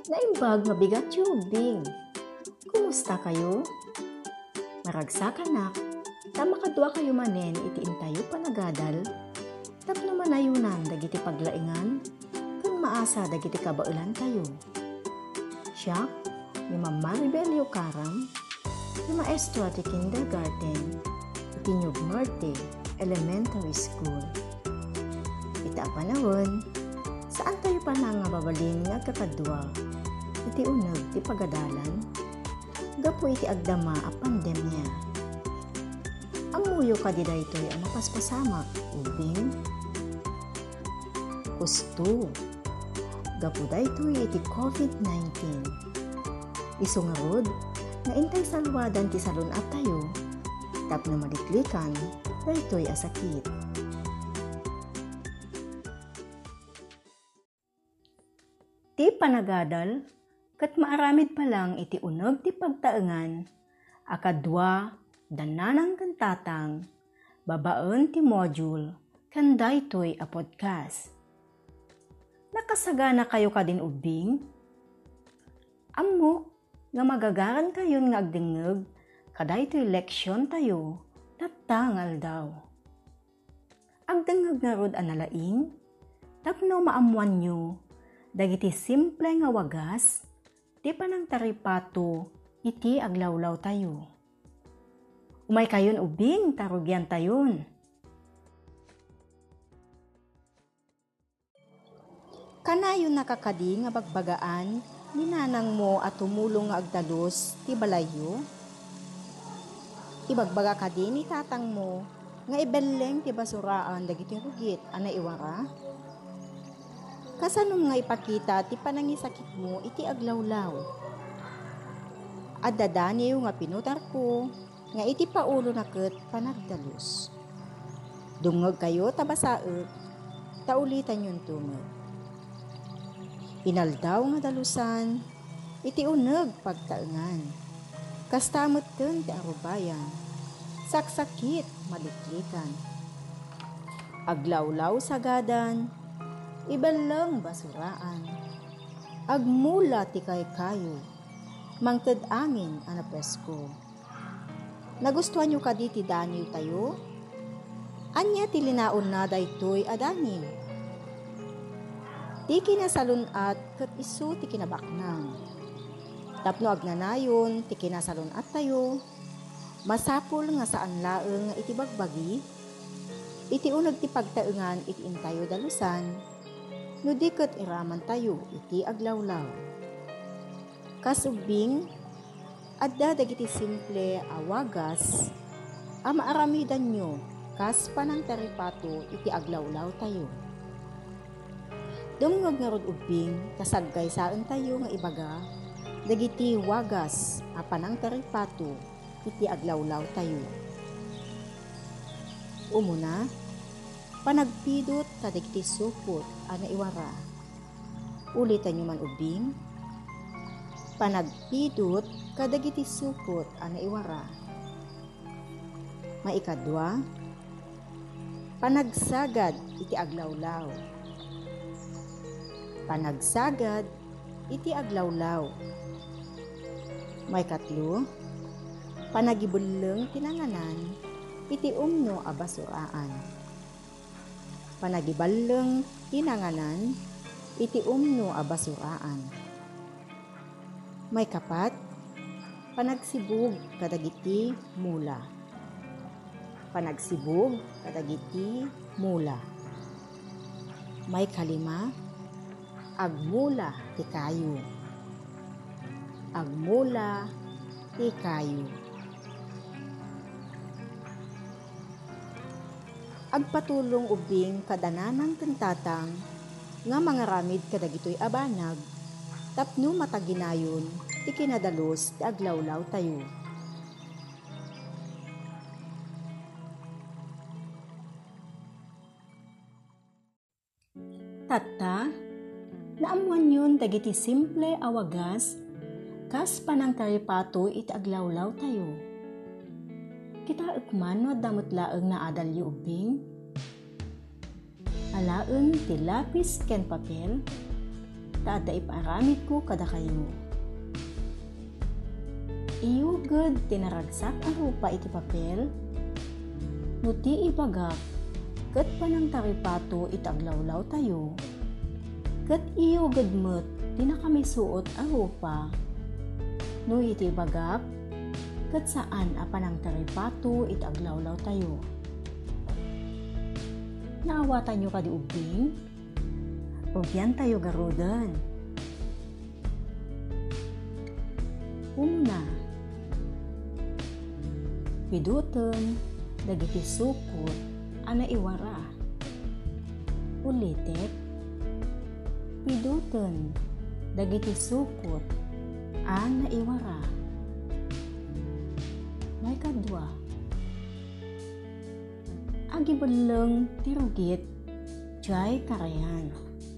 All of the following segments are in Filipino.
Naimbag mabigat tubig. Kumusta kayo? Maragsakan tama kadwa kayo manen iti intayo panagadal. Tapno manayunan dagiti paglaingan, kung maasa dagiti kabaulan tayo. Siya, ni Ma'am Maribel Yucaram, ni maestro ti kindergarten, iti New Marte Elementary School. Ita panahon, saan tayo pa nga babalin nga kakadwa, iti uneg ti pagadalan, gapo iti agdama a pandemya. Amuyo ka di daytoy ang napaspasamak, ubing, kusto, gapo daytoy iti COVID-19. Isungarod, nga intay salwadan ti salon at tayo, tapno maliklikan, daytoy a sakit. Ti panagadal, kat maaramid pa lang iti uneg ti pagtaengan, akadwa, dananang kantatang, babaen ti module, kan daytoy a podcast. Nakasagana kayo kadin ubing? Ammo, nga magagaran kayon nga agdengeg, kadaytoy leksyon tayo, tatangal daw. Agdengeg nga rod analaing, tapno maamuan nyo, dagiti simple nga wagas, ti panang taripato, iti aglawlaw tayo. Umay kayon ubing, tarugyan tayon. Kanayon nakakadi nga bagbagaan, ninanang mo at tumulong nga agdalos, ti balayo. Ibagbaga kadi ni tatang mo, nga ibeleng ti basuraan, dagiti rugit, ana iwara. Kasanong nga ipakita ti panangisakit mo, iti aglawlaw. At dadaniyo nga pinutar ko, nga iti paulo na ket panagdalos. Dungog kayo tabasaet, taulitan yung tungog. Inaldaw nga dalusan, iti uneg pagtaengan. Kastamot ken ti arubayan, saksakit maliklikan. Aglawlaw sagadan, ibaleng basuraan. Agmula ti kayo, mangted angin ana presko. Nagustuhan nyo kadi ti daniw tayo? Anya ti linaon na daytoy adanin. Ti kinasalun at ket isu ti kinabaknang. Tapno agnanayon ti kinasalun at tayo, masapul nga saan laeng nga iti bagbagi, iti uneg ti pagtaengan iti intayo dalusan, no di ket iraman tayo iti aglawlaw. Kasubing, adda dagiti simple awagas, maaramidan nyo, kas panang taripato iti aglawlaw tayo. Dumngag nga rod ubing, kasagkay saan tayo nga ibaga, dagiti wagas, panang taripato iti aglawlaw tayo. Umuna, panagpidot kadagiti supot, ana iwara. Ulitan nyo man ubing, panagpidot kadagiti supot ana iwara. Maikadwa, panagsagad iti aglawlaw. Panagsagad iti aglawlaw. Maikatlo, panagibuleng tinanganan iti umno a basuraan. Panagibaleng tinanganan iti umno a basuraan. May kapat, panagsibug kadagiti mula. Panagsibug kadagiti mula. May kalima, agmula ti kayo. Agmula ti kayo. Agpatulong ubing kadananang tentatang nga mangaramid kadagitoy abanag, tapno mataginayon ti kinadalos ti aglawlaw tayo. Tatta, naamuan yun dagiti simple awagas, kas panang taripato iti aglawlaw tayo. Kita ekman no damot laeng na adalyo ubing, alaen ti lapis ken papel, taada iparamid ko kada kayo. Iyugad tinaragsak ang rupa iti papel, no ti ibagak, kat panang taripato itaglawlaw tayo, kat iyugad met tinakamisuot ang rupa, no iti ibagak, kat saan a panang taripato itaglawlaw tayo. Naawatan nyo ka di ubing? Ugyan tayo garudan. Una, piduton, dagiti supot, ana iwara. Ulitet, piduton, dagiti supot, ana iwara. May kadwa, agibaleng tirugit, jay karayan.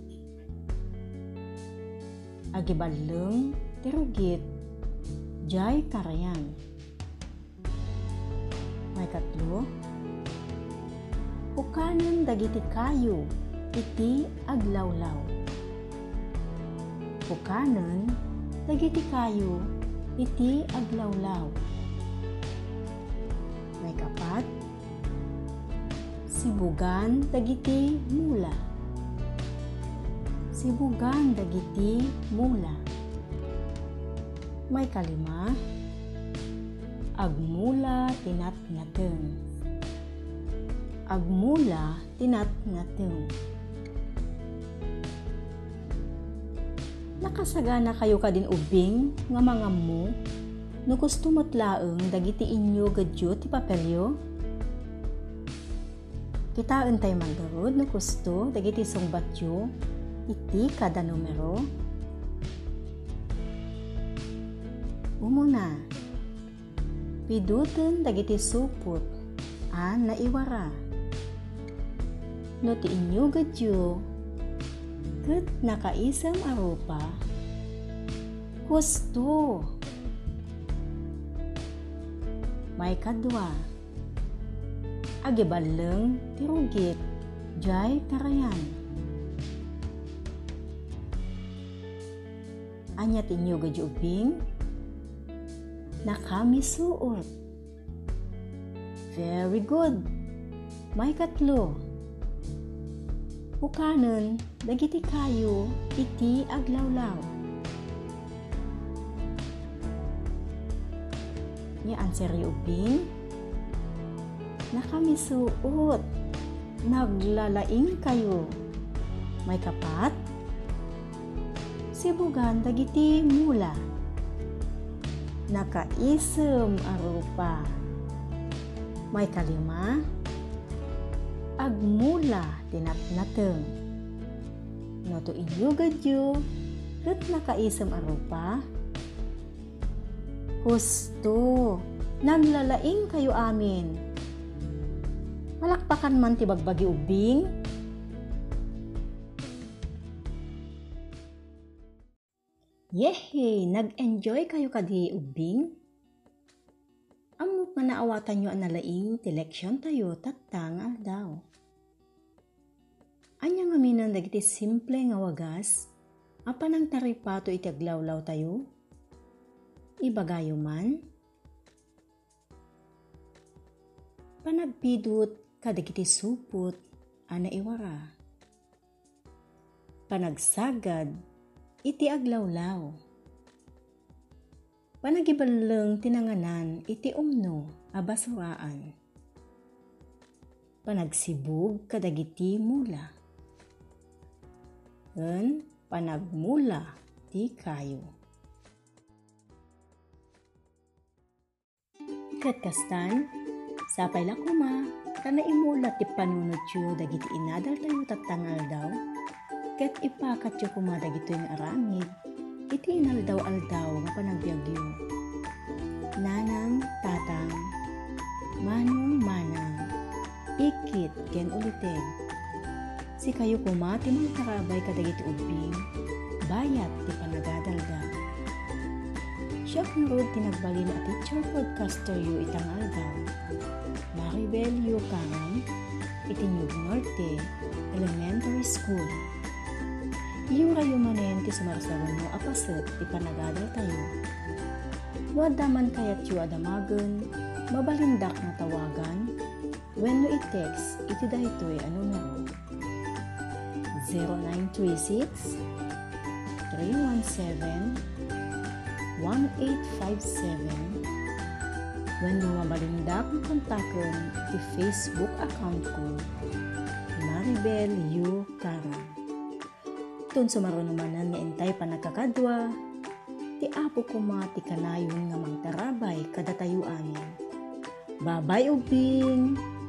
Agibaleng tirugit, jay karayan. May katlo, pukanan dagiti kayo, iti aglawlaw. Pukanan dagiti kayo, iti aglawlaw. May kapat, sibugan dagiti mula. Sibugan dagiti mula. May kalima, agmula tinatnateng. Agmula tinatnateng. Nakasagana kayo kadin ubing nga mga mo, no gusto matlaeng dagiti inyo gadyo ti papelyo? Kitaan tayo mandarod no gusto dagiti sungbatyo iti kada numero. Umuna, piduton dagiti supot a naiwara. No ti inyo gadyo ket nakaisam a rupa, gusto. May kadwa, agibaleng tirugit, jay karayan. Anyat inyo gadyo ubing, nakamisuot. Very good. May katlo, pukanen dagiti kayo iti aglawlaw. Ni answer ubing, nakamisuot, naglalaing kayo. May kapat, sibugan dagiti mula. Nakaisem a rupa. May kalima, agmula tinatnateng. No to inyo gadyo ket nakaisem a rupa, husto, naglalaing kayo amin. Malakpakan man ti bagbagi ubing. Yehey! Nag-enjoy kayo kadi ubing? Amok nga naawatan nyo ang nalaing ti leksyon tayo tatang aldaw. Anya nga minan dagiti simple nga wagas, apan ang taripato iti aglawlaw tayo? Ibagayo man? Panagpidot kadagiti supot ana iwara. Panagsagad iti aglawlaw. Panagibaleng tinanganan iti umno a basuraan. Panagsibug kadagiti mula. Ken panagmula ti kayo. Ket kastan, sapay lakuma, kana imulat ti panunod yu dagiti inadal tayo tatangal daw. Ket ipakat yu kuma dagito yung aramid, iti inaldaw-aldaw nga panagbiagyo. Nanang, tatang, manong, manang, ikit, ken ulitin. Si kayo kuma, timang karabay kadagiti ubing, bayat ti panagadalda. Siya kunrod tinagbalin at teacher podcaster yu itang aldaw. Maribel yu karam, iti Nyug Norte Elementary School. Yung rayumanen ti sumarsaron mo apaset ti panagadal tayo. Wadaman kayat yu adamagen, mabalindak na tawagan, when no i-text, iti dahitoy numero 0936 317 1857. When no mabalindak na kontaken ti Facebook account ko, Maribel Yu Cara. Tun sumarunumanan nga intay panagkakadwa, ti apo ko mga ti kanayon nga mangtarabay kada tayo amin. Babay ubing!